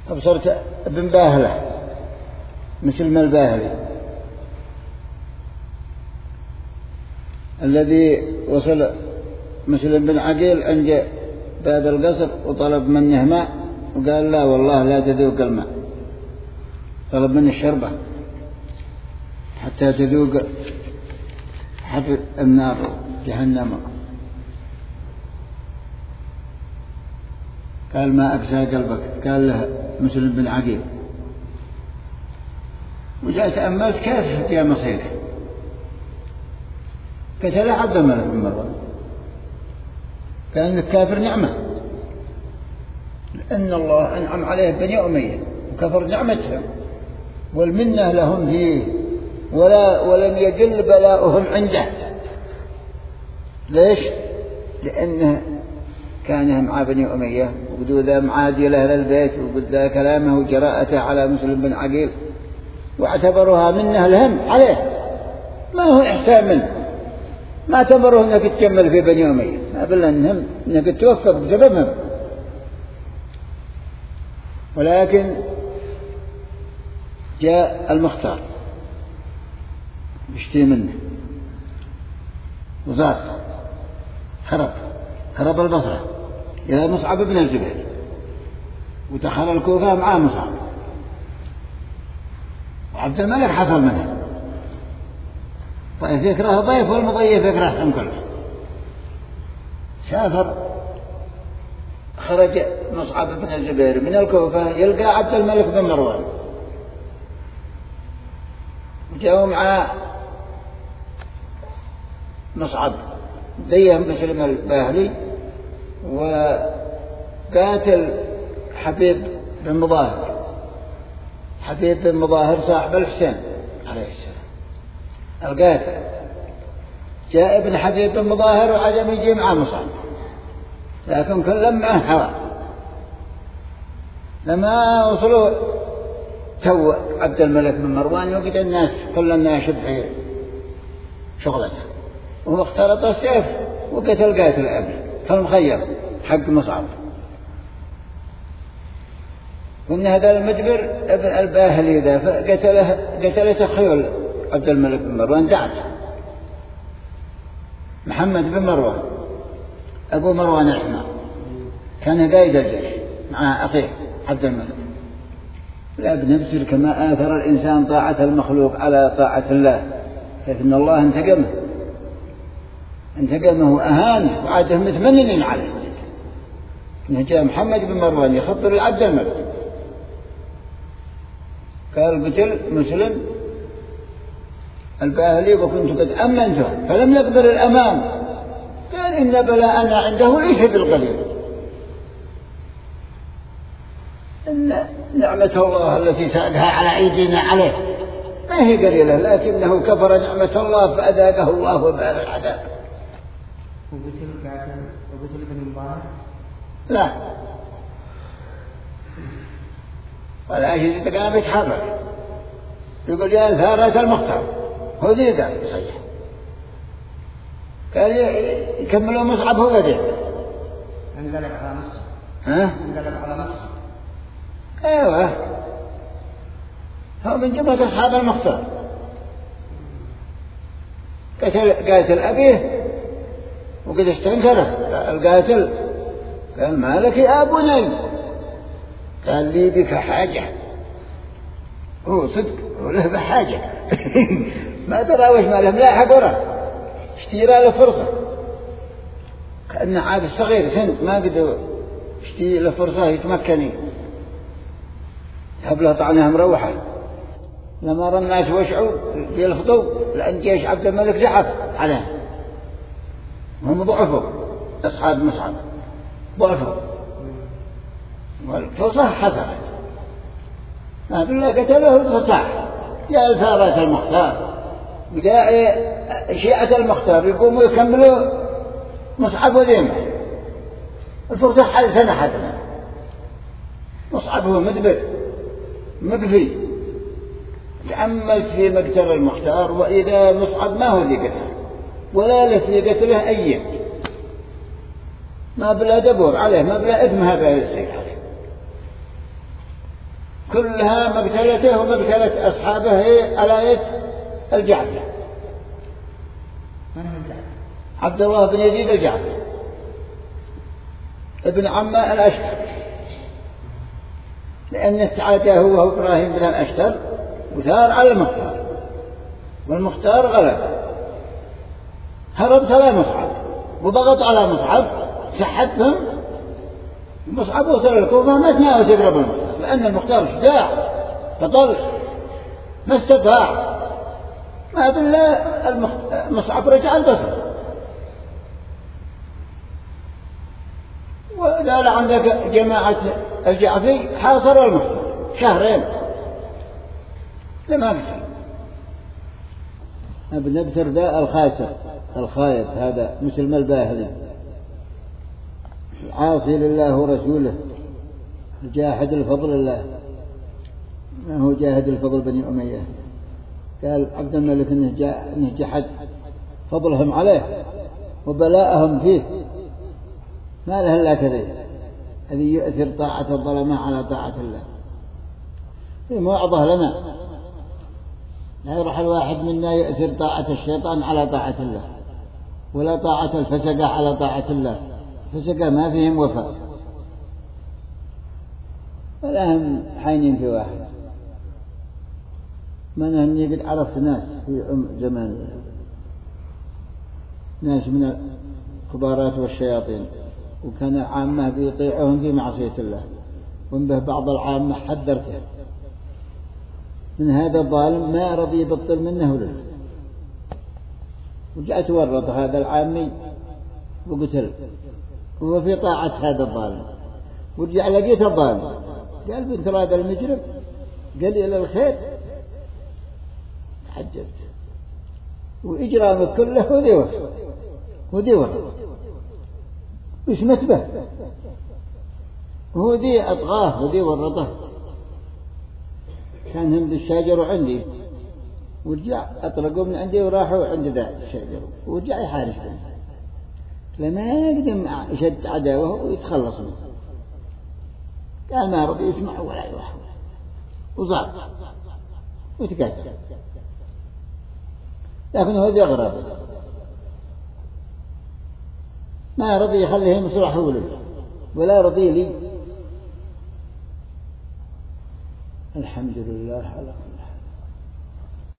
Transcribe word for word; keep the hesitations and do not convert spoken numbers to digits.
أبصرت ابن باهلة مثل ما الباهلي الذي وصل مثل ابن عقيل عند باب القصر وطلب منه ماء وقال لا والله لا تذوق الماء، طلب منه الشربة حتى تذوق حب النار جهنم. قال ما أقسى قلبك، قال له مثل ابن عقيل. وجاء تأملت كيف جاء مصيره، قتل عبد الملك بن مروان، كان الكافر نعمة لأن الله أنعم عليه بني أمية وكفر نعمتهم والمنة لهم فيه ولا ولم يجل بلاؤهم عنده. ليش؟ لأنه كان مع بني أمية وقدوا ذا معادي لأهل البيت وقد ذا كلامه وجراءته على مسلم بن عقيل واعتبروها منه لهم عليه، ما هو إحسان منه، ما اعتبروه أنك تكمل في بني أمية، ما بل أنهم أنك توفق بسببهم. ولكن جاء المختار يشتي منه وزاد هرب هرب البصرة إلى مصعب بن الزبير ودخل الكوفة مع مصعب، وعبد الملك حصل منه طيب يكره ضيف والمضيف يكرههم كله. سافر خرج مصعب بن الزبير من الكوفة يلقى عبد الملك بن مروان وجاءوا مع مصعب ديهم مسلم الباهلي وقاتل حبيب بن مظاهر، حبيب بن مظاهر صاحب الحسين عليه السلام القاتل. جاء ابن حبيب بن مظاهر وعدم يجي مع مصعب لكن كل معه حرام. لما وصلوا تو عبد الملك بن مروان وقت الناس كل الناس شبه شغلته وهو اختلط السيف وقتل قاتل أبي فالمخير حق مصعب. وإن هذا المجبر ابن الباهلي ذا فقتله قتلته خيول عبد الملك بن مروان دعس محمد بن مروان أبو مروان الحمار كان قائد الجيش مع أخيه عبد الملك. لا بنفسه كما آثر الإنسان طاعة المخلوق على طاعة الله فإن الله انتقمه انتقمه وأهانه وعاده متمنن عليه. جاء محمد بن مروان يخطر العبد الملك قال قتل مسلم الباهلي وكنت قد أمنته فلم يقدر الأمان، قال إن بلاءنا عنده ليس بالقليل، إن نعمة الله التي سألها على أيدينا عليه ما هي قليلة لكنه كفر نعمة الله فأذاقه الله وبال العذاب. وقتل قاتل وقتل بن مبارك لا ولا شيء كان بيتحرك يقول يا ثارة المختار هو ذي قال يصيح قال يكملوا مصعب هو ذي انقلب على مصعب ها انقلب على مصعب ايوه هو من جملة أصحاب المختار قتل قاتل أبيه وقد استنكره القاتل قال ما لك يا أبني قال لي بك حاجة هو صدق وله بحاجة ما درى وش ما له ملاحة قرى اشتيرى له فرصة كأنه عاد الصغير سن ما قدر اشتي له فرصة يتمكني هب له طعنها مروحة. لما رى الناس وشعوا يلفظوا لأن جيش عبد الملك زحف عليه هم ضعفوا أصحاب مصعب ضعفوا والفرصة حصلت ما بالله قتله الفصاح يا الثارة المختار جاء شيعة المختار يقوموا يكملوا مصعب وذيمة الفرصة حل سنة حتنا مصعب هو مدبر مقفي. تأملت في مقتل المختار وإذا مصعب ما هو ذي قتل ولا له في قتله أي ما بلا دبر عليه ما بلا إثم هذا السيء عليه كلها مقتلته ومقتلة أصحابه هي على يد الجعفي. من هو الجعفي؟ عبد الله بن يزيد الجعفي ابن عمه الأشتر، لأن تعادى هو وإبراهيم بن الأشتر وثار على المختار، والمختار غلب، هرب تلا مصعب وضغط على مصعب، سحبهم. مصعب وصل الكوفة ما تناوز يضرب المختار، لأن المختار شجاع بطل ما استطاع. ما بالله مصعب رجع البصر. وإذا عندك جماعة الجعفي حاصروا المختار شهرين لما قتل. ابن أبسر ذا الخاسر الخايب، هذا مسلم الباهلي عاصي لله ورسوله، جاهد الفضل الله، ما هو جاهد الفضل بني أمية. قال عبد الملك إنه جحد فضلهم عليه وبلاءهم فيه، ما له إلا كذا الذي يؤثر طاعة الظلماء على طاعة الله. في موعظة لنا، لا يروح الواحد منا يؤثر طاعة الشيطان على طاعة الله، ولا طاعة الفسقة على طاعة الله. الفسقة ما فيهم وفاء، ولا هم حينين في واحد. ما أنني قد عرفت ناس في زمان، ناس من الكبارات والشياطين، وكان العامة بيطيعهم في معصية الله، وانبه بعض العامة حذرته من هذا الظالم ما رضي يبطل منه ولد، وجاء تورط هذا العامي وقتل وهو في طاعة هذا الظالم. ورجع لقيت الظالم قال بنت هذا المجرم قال إلى الخير، تحجبت وإجرامك كله وذي وصف وذي ورط وش متبه هو ذي أطغاه وذي ورطه. كان هم بالشجر عندي، ورجع أطلقوا من عندي وراحوا عند ذا الشجر، ورجع يحارش بهم لما يقدم يشد عداوه ويتخلص منه. قال ما رضي يسمع ولا يروح وزار وتقاتل. لكن هو ذي أغرب، ما رضي يخليهم يصلحوا ولد ولا رضي لي. الحمد لله على